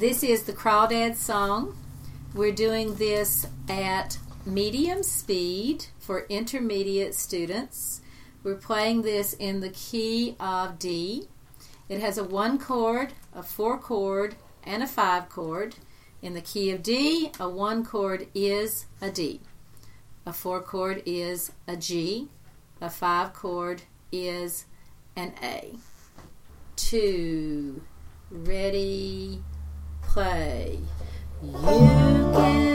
This is the Crawdad song. We're doing this at medium speed for intermediate students. We're playing this in the key of D. It has a 1 chord, a 4 chord, and a 5 chord. In the key of D, a 1 chord is a D. A 4 chord is a G. A 5 chord is an A. 2, ready, play. You can